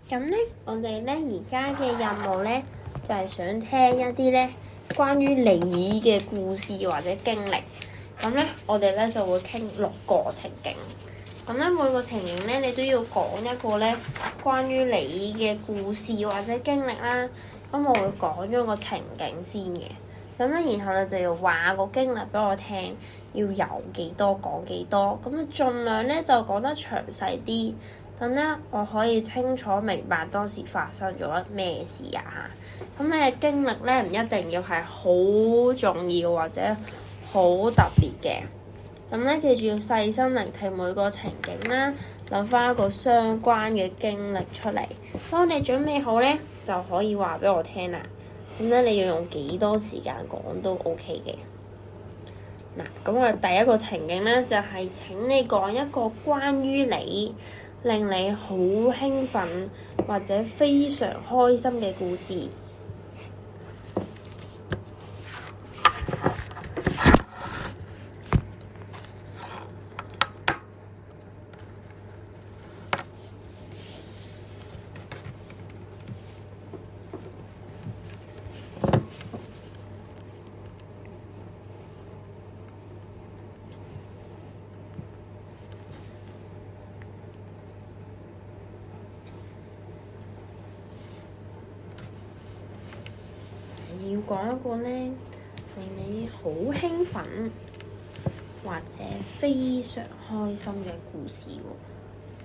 咁咧，我哋咧而家嘅任務咧，就係想聽一啲咧關於你嘅故事或者經歷。咁咧，我哋咧就會傾6個情景。咁咧，每個情景咧，你都要講一個咧關於你嘅故事或者經歷啦。咁我會講咗個情景先嘅。咁咧，然後你就要話個經歷俾我聽，要有幾多講幾多。咁啊，盡量咧就講得詳細啲。等咧，我可以清楚明白當時發生咗咩事啊！咁你嘅經歷咧，唔一定要係好重要或者好特別嘅。咁咧，記住要細心聆聽每個情景啦，諗翻一個相關嘅經歷出嚟。當你準備好咧，就可以話俾我聽啦。咁咧，你要用幾多時間講都 OK 嘅。嗱，咁我哋第一個情景咧，就係請你講一個關於你令你好興奮或者非常開心嘅故事。你要講一個咧令你好興奮或者非常開心嘅故事喎。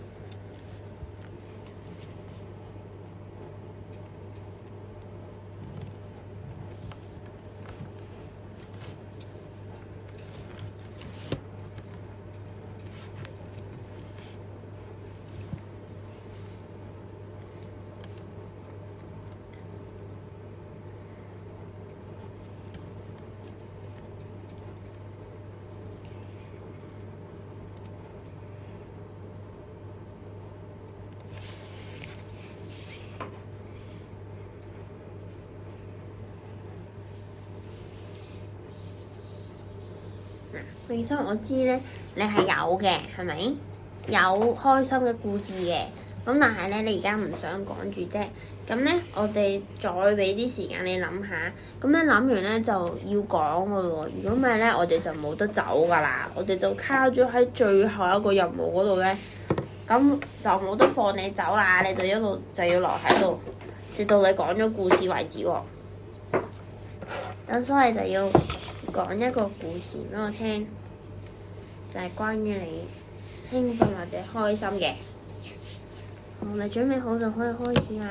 其實我知咧，你係有嘅，係咪？有開心嘅故事嘅，咁但係咧，你而家唔想講住啫。咁咧，我哋再俾啲時間你諗下。咁咧諗完咧就要講嘅喎。如果唔係咧，我哋就冇得走㗎啦。我哋就卡咗喺最後一個任務嗰度咧，咁就冇得放你走啦。你就一路就要留喺度，直到你講咗故事為止喎。咁所以就要講一個故事俾我聽，就係關於你興奮或者開心嘅。好，你準備好就可以開始啦。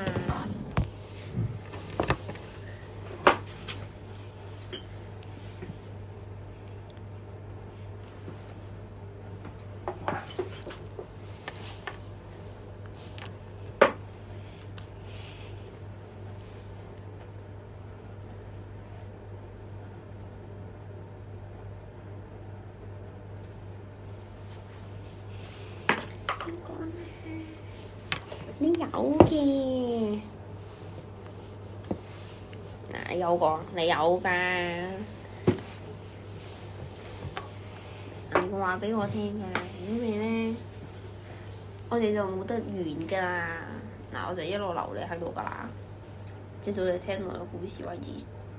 你有嘅，嗱，有講你有㗎，你話俾我聽㗎，如果你咧，我哋就冇得完㗎啦。嗱，我就一路留你喺度㗎啦，直到你聽我嘅故事為止。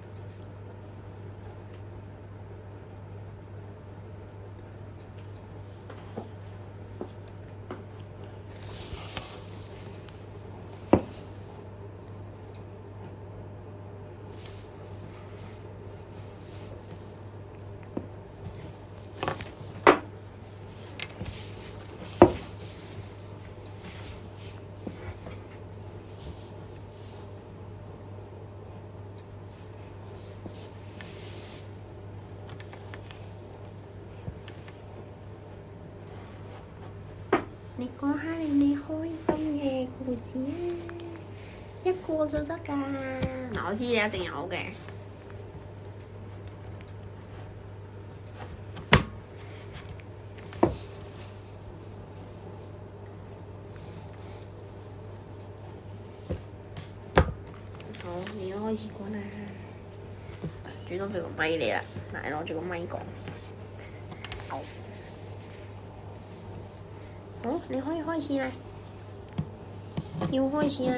你講下你開心嘅故事啊，一個就得㗎。嗱，我知你一定有嘅。好，你要開始講啦。最多俾個咪你啦，嗱，攞住個咪講。好，你可以開始啦。 要開始啦！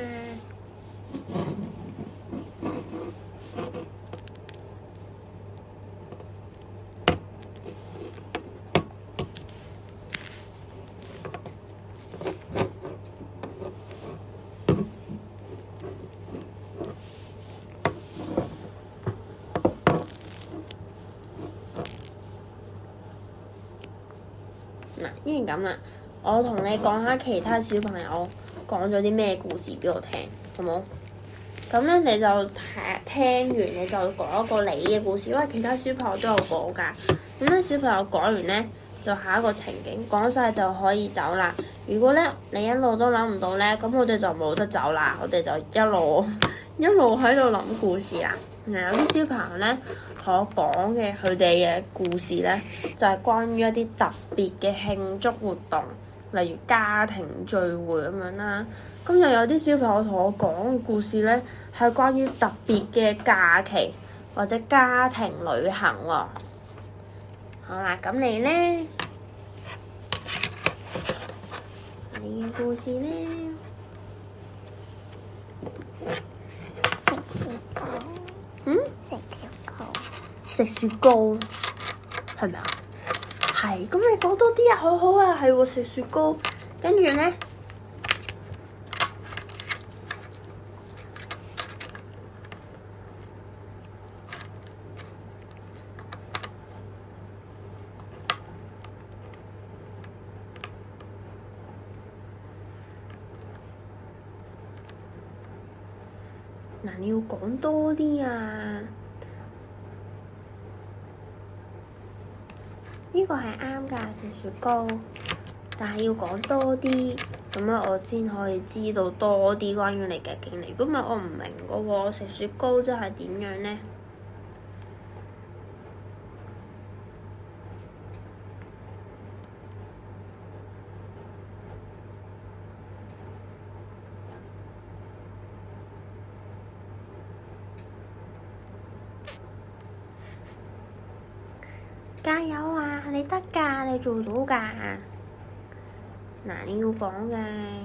嗱，依然咁啦，我同你講下其他小朋友講咗啲咩故事俾我聽，好冇？咁咧你就聽完你就講一個你嘅故事，因為其他小朋友都有講㗎。咁咧小朋友講完咧，就下一個情景講晒就可以走啦。如果咧你一路都諗唔到咧，咁我哋就冇得走啦，我哋就一路喺度諗故事啦。有啲小朋友咧同我講嘅佢哋嘅故事咧，就係關於一啲特別嘅慶祝活動，例如家庭聚會咁樣啦。咁又有啲小朋友同我講嘅故事咧，係關於特別嘅假期或者家庭旅行喎。好啦，咁你咧，你嘅故事咧？食雪糕係咪啊？係，咁你講多啲啊！好好啊，係喎，食雪糕，跟住咧，嗱，你要講多啲啊！呢個係啱㗎，食雪糕，但係要講多啲，咁樣我先可以知道多啲關於你嘅經歷。如果唔係我唔明㗎喎，食雪糕真係點樣咧？加油啊！你得㗎，你做到㗎。嗱，你要講嘅。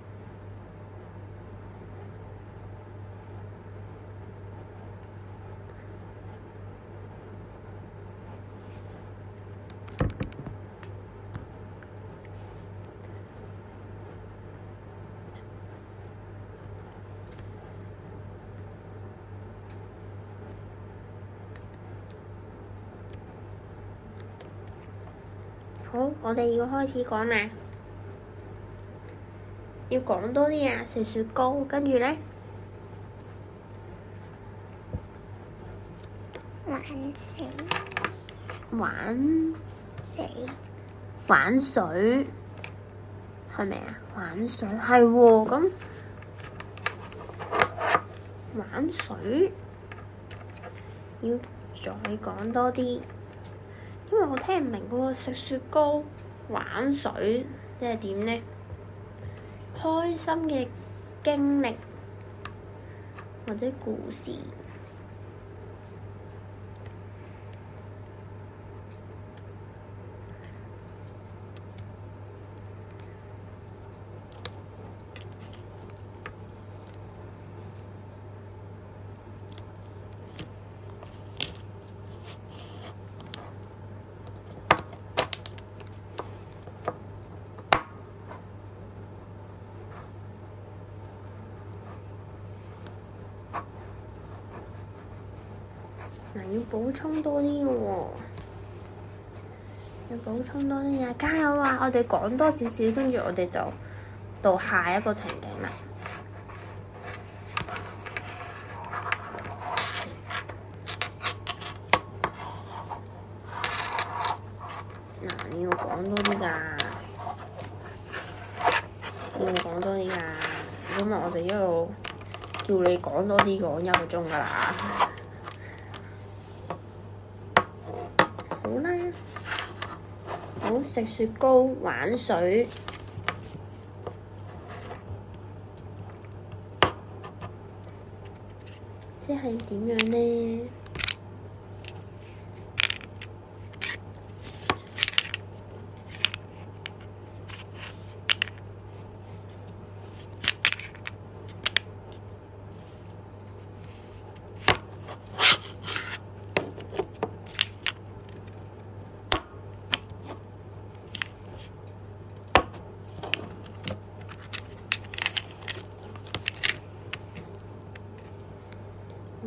好，我哋要開始講啦，要講多啲啊！食雪糕，跟住咧玩水，玩水係咪啊？玩水係喎，咁玩水要再講多啲，因為我聽唔明嗰個食雪糕玩水即係點咧？開心嘅經歷或者故事。嗱，要補充多啲嘅喎，要補充多啲啊！加油啊！我哋講多少少，跟住我哋就到下一個情景啦。嗱，你要講多啲㗎，你要講多啲㗎，因為我哋一路叫你講多啲，講1個鐘㗎啦。好啦，好，食雪糕玩水，即係點樣咧？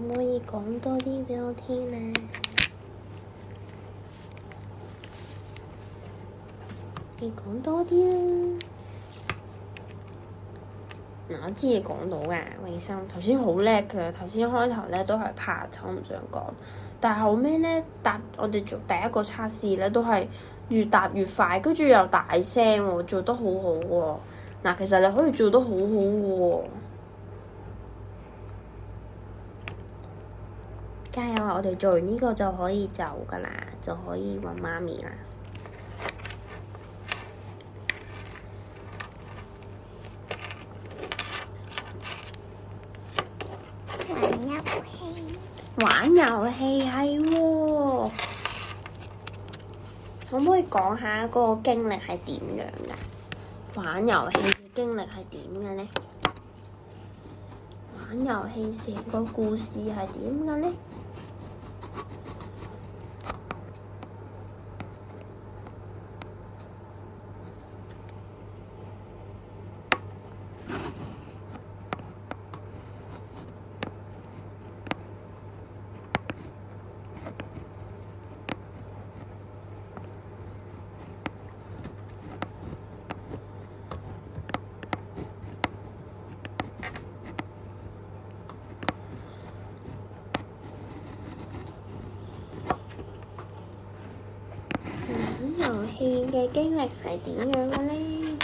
唔可以講多啲俾我聽咧？你講多啲啦！嗱，我知你講到嘅衞生，頭先好叻嘅。頭先開頭咧都係怕醜唔想講，但係後尾咧我哋做第一個測試咧都係越答越快，跟住又大聲喎，做得好好喎。嗱，其實你可以做得好好喎，加油啊！我哋做完呢個就可以走噶啦，就可以揾媽咪啦。玩遊戲係喎，可唔可以講下個經歷係點樣㗎？玩遊戲嘅經歷係點嘅呢？玩遊戲成個故事係點嘅呢？玩遊戲嘅經歷係點樣嘅呢？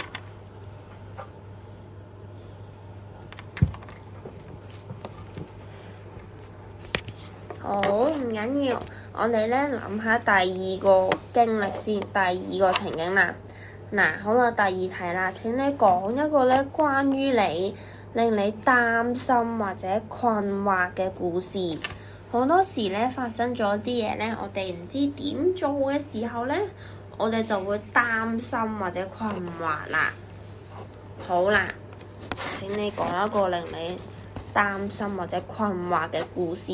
好，唔緊要，我哋咧諗下第二個經歷先，第二個情景啦。嗱，好啦，第二題啦，請你講一個咧關於令你擔心或者困惑嘅故事。好多時咧發生咗啲嘢咧，我哋唔知點做嘅時候咧，我哋就會擔心或者困惑啦。好啦，請你講一個令你擔心或者困惑嘅故事。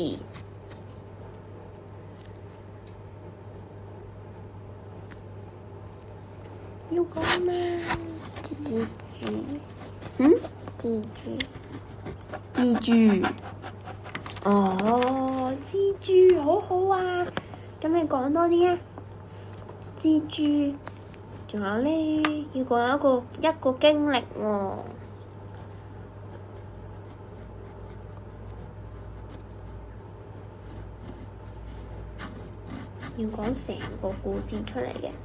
要講咩？蜘蛛？蜘蛛？哦，蜘蛛好好啊！咁你講多啲啊！蜘蛛，仲有咧，要講一個經歷喎。要講成個故事出嚟嘅。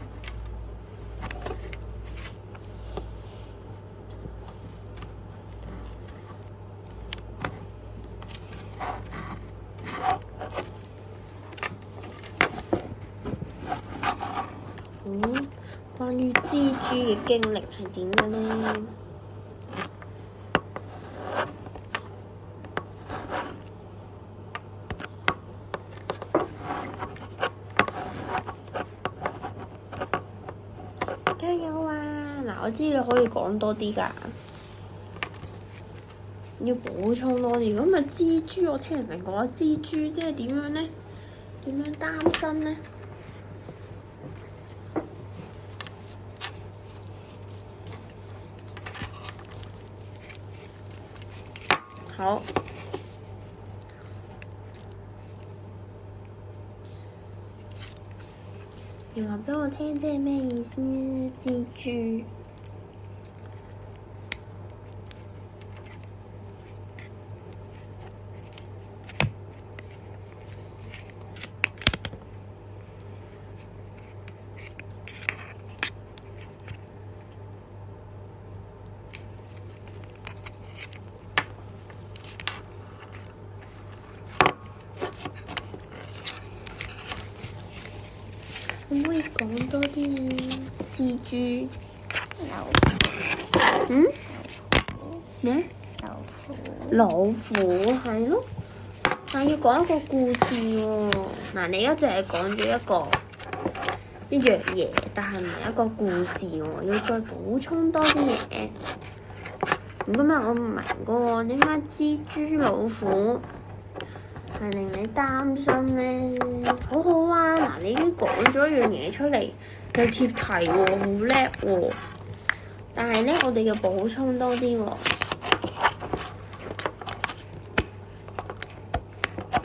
關於蜘蛛嘅經歷係點嘅呢？加油啊！嗱，我知你可以講多啲㗎，要補充多啲。咁啊，蜘蛛我聽人哋講蜘蛛即係點樣呢？點樣擔心呢？好，你話俾我聽，即係咩意思？蜘蛛。可唔可以講多啲蜘蛛？咩？老虎係咯，但要講一個故事喎。嗱，你而家淨係講咗一樣嘢，但係唔係一個故事喎，要再補充多啲嘢。咁今日我唔明喎，點解蜘蛛老虎係令你擔心咧？好好啊！嗱，你已經講咗一樣嘢出嚟，又貼題喎，好叻喎！但係咧，我哋要補充多啲喎。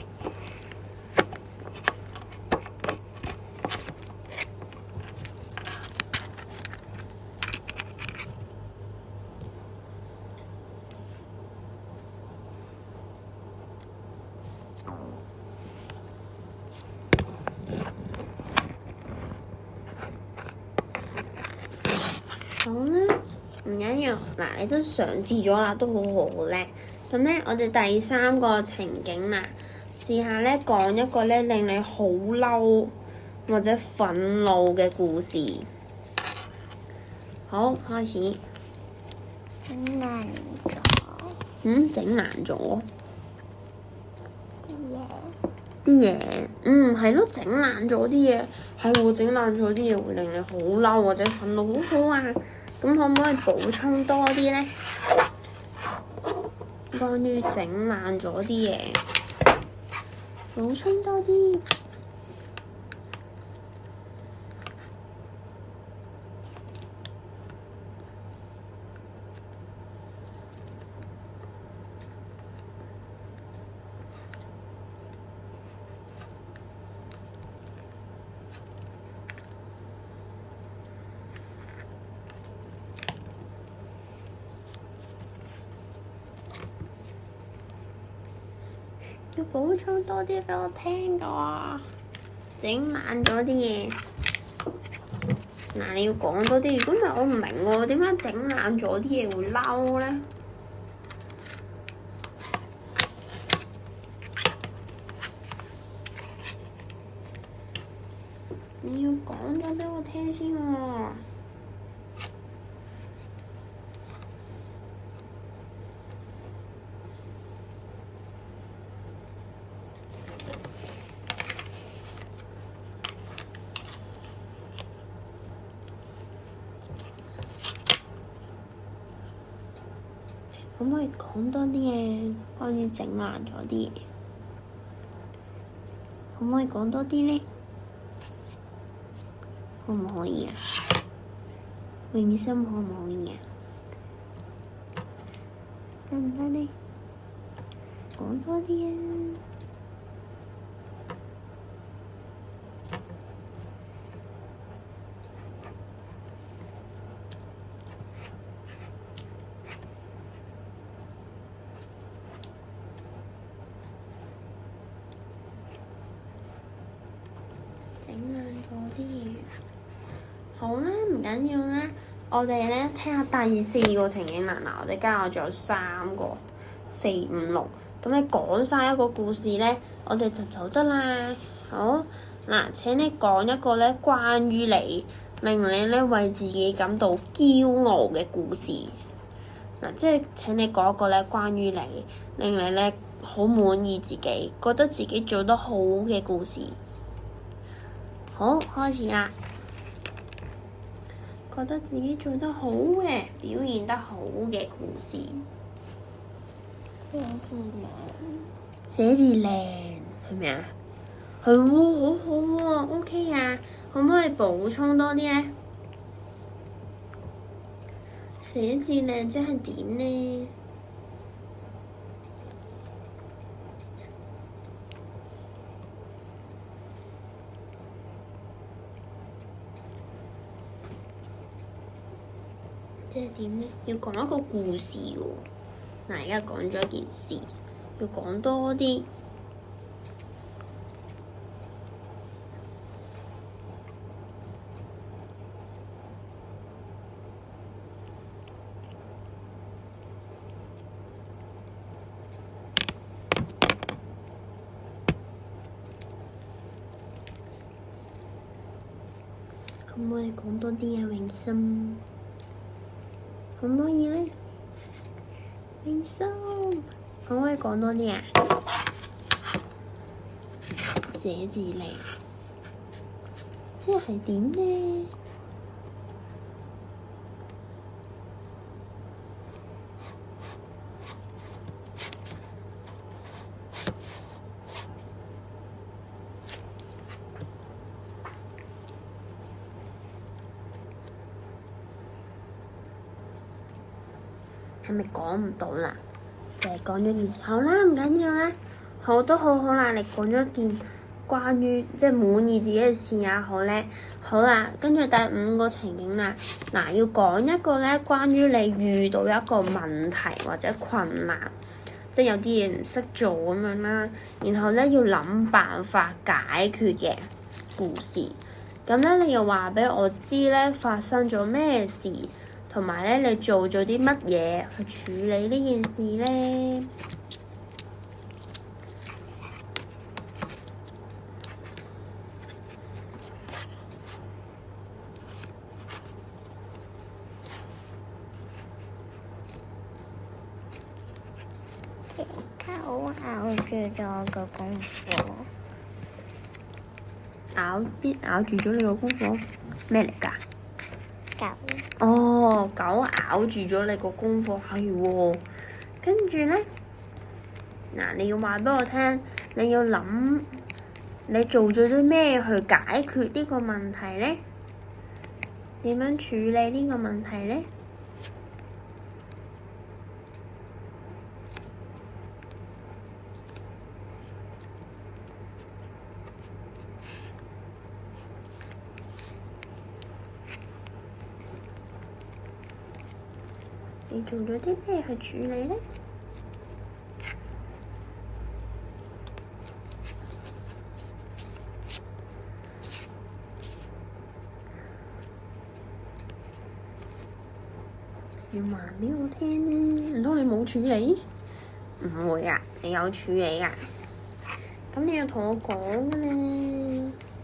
好啦，唔緊要，嗱，你都嘗試咗啦，都好叻。咁咧，我哋第3個情景啦，試下咧講一個咧令你好嬲或者憤怒嘅故事。好，開始。 整爛咗整爛咗啲嘢， 係咯，整爛咗啲嘢，係喎，整爛咗啲嘢會令你好嬲或者憤怒，好好啊！咁可唔可以補充多啲咧？關於整爛咗啲嘢，補充多啲。要補充多啲俾我聽㗎喎，整爛咗啲嘢。嗱，你要講多啲，如果唔係我唔明喎，點解整爛咗啲嘢會嬲咧？你要講咗俾我聽先喎。可唔可以講多啲嘢？關於整爛咗啲嘢，可唔可以講多啲咧？可唔可以啊？永心可唔可以啊？得唔得咧？講多啲啊！整爛咗啲嘢，好啦，唔緊要啦。我哋咧聽下第4個情景啦。嗱，我哋加我仲有3個，4、5、6。咁你講晒一個故事咧，我哋就走得啦。好，嗱，請你講一個咧關於你令你咧為自己感到驕傲嘅故事。嗱，即係請你講一個咧關於你令你咧好滿意自己，覺得自己做得好嘅故事。好，開始啦！覺得自己做得好嘅，表現得好嘅故事。寫字靚係咪啊？係喎，好好喎，OK 啊！可唔可以補充多啲咧？寫字靚即係點咧？即係點咧？要講一個故事喎。嗱，而家講咗一件事，要講多啲。可唔可以講多啲啊？永心，可唔可以咧？永心，可唔可以講多啲啊？寫字靚，即係點咧？係咪講唔到啦？就係講咗件事，好啦，唔緊要啦，好都好好啦。你講咗件關於即係滿意自己嘅事也好咧，好啦。跟住第5個情景啦，嗱，要講一個咧關於你遇到一個問題或者困難， 即係有啲嘢唔識做咁樣啦，然後咧要諗辦法解決嘅故事。咁咧你又話俾我知咧發生咗咩事，同埋咧你做咗啲乜嘢去處理呢件事咧？ 狗咬住咗我個功課， 咬住咗你個功課咩嚟㗎？ 狗哦，狗咬住咗你個功課係喎，跟住咧嗱，你要話俾我聽，你要諗你做咗啲咩去解決呢個問題咧？點樣處理呢個問題咧？你做咗啲咩去處理咧？要話俾我聽咧，唔通你冇處理？唔會啊，你有處理啊。咁你要同我講嘅咧。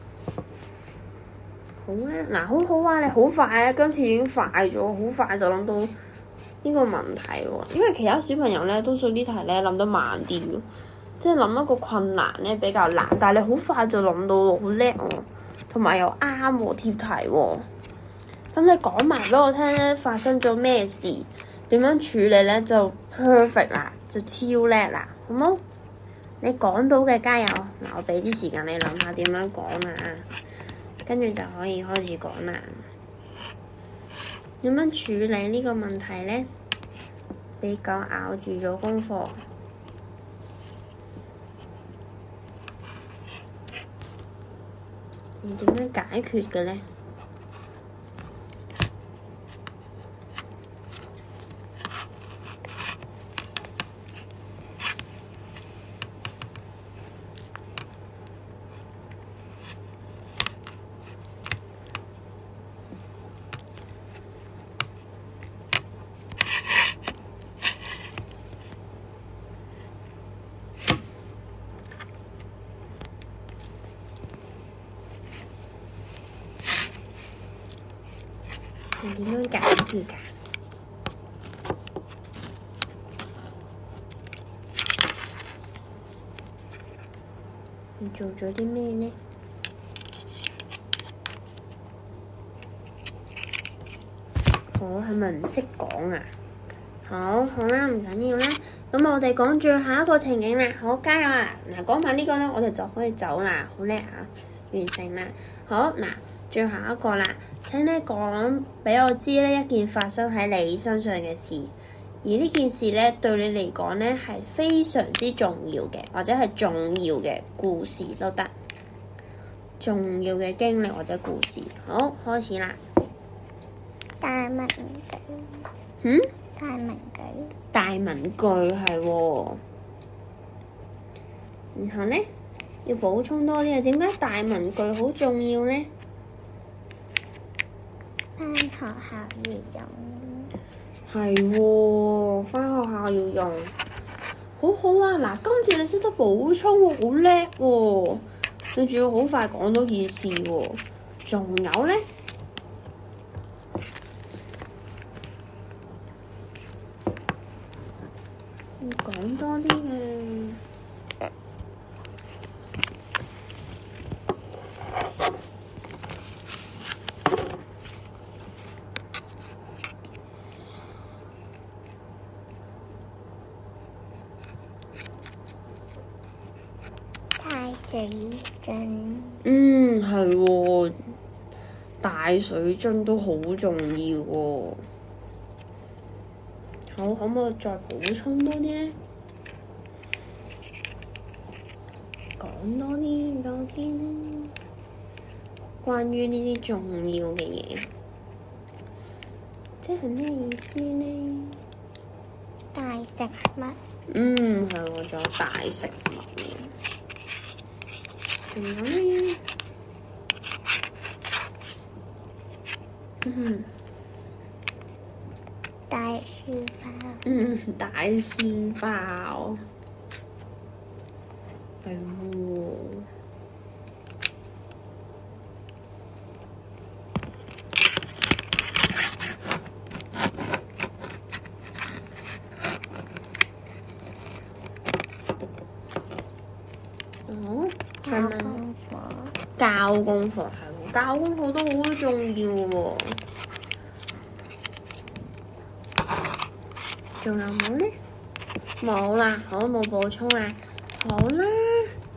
好咧，嗱，好好啊，你好快啊，今次已經快咗，好快就諗到呢個問題喎。因為其他小朋友咧，多數呢題咧諗得慢啲嘅，即係諗一個困難咧比較難，但係你好快就諗到，好叻喎，同埋又啱喎，貼題喎。咁你講埋俾我聽咧，發生咗咩事？點樣處理咧就 perfect 啦，就超叻啦，好冇？你講到嘅加油！嗱，我俾啲時間你諗下點樣講啊，跟住就可以開始講啦。點樣處理呢個問題咧？俾狗咬住咗功課，你點樣解決嘅咧？你點樣解決㗎？你做咗啲咩呢？我係咪唔識講啊？好啦，唔緊要啦。咁我哋講最後一個情景啦，好，加油啊！嗱，講埋呢個咧，我哋就可以走啦，好叻啊！完成啦。好嗱，最後一個啦，請你講俾我知呢一件發生喺你身上嘅事，而呢件事咧對你嚟講咧係非常之重要嘅，或者係重要嘅故事都得，重要嘅經歷或者故事。好，開始啦。 大文具，大文具， 大文具係喎。然後咧要補充多啲啊，點解大文具好重要咧？ 返學校要用。 係喎，返學校要用。好好啊！嗱，今次你識得補充喎，好叻喎！你仲要好快講到件事喎。仲有咧，要講多啲嘅。 大水樽， 係喎，大水樽都好重要喎。好，可唔可以再補充多啲咧？講多啲俾我聽，關於呢啲重要嘅嘢，即係咩意思呢？ 大食物， 係喎，仲有大食物，仲有呢？ 大書包， 大書包，係喎。 交功課， 交功課係喎，交功課都好重要喎。仲有冇呢？冇啦，我都冇補充啦。好啦，